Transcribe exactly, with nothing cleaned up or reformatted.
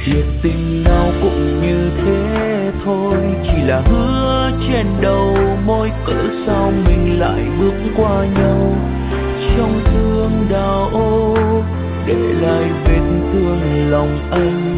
Chuyện tình nào cũng như thế thôi, chỉ là hứa trên đầu môi, cớ sao mình lại bước qua nhau trong thương đau để lại vết thương lòng anh.